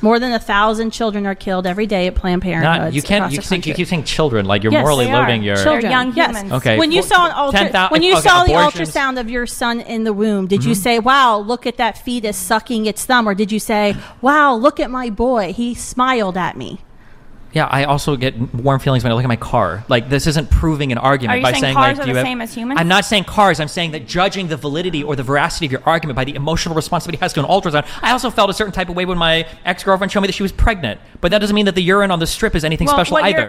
More than 1,000 children are killed every day at Planned Parenthood. You keep saying children, like you're morally loading your children. They're young humans. Okay. When you saw the ultrasound of your son in the womb, did you say, "Wow, look at that fetus sucking its thumb," or did you say, "Wow, look at my boy, he smiled at me"? Yeah, I also get warm feelings when I look at my car. Like, this isn't proving an argument. Are you by saying cars are the same as humans? I'm not saying cars. I'm saying that judging the validity or the veracity of your argument by the emotional response somebody has to an ultrasound. I also felt a certain type of way when my ex-girlfriend showed me that she was pregnant. But that doesn't mean that the urine on the strip is anything special either.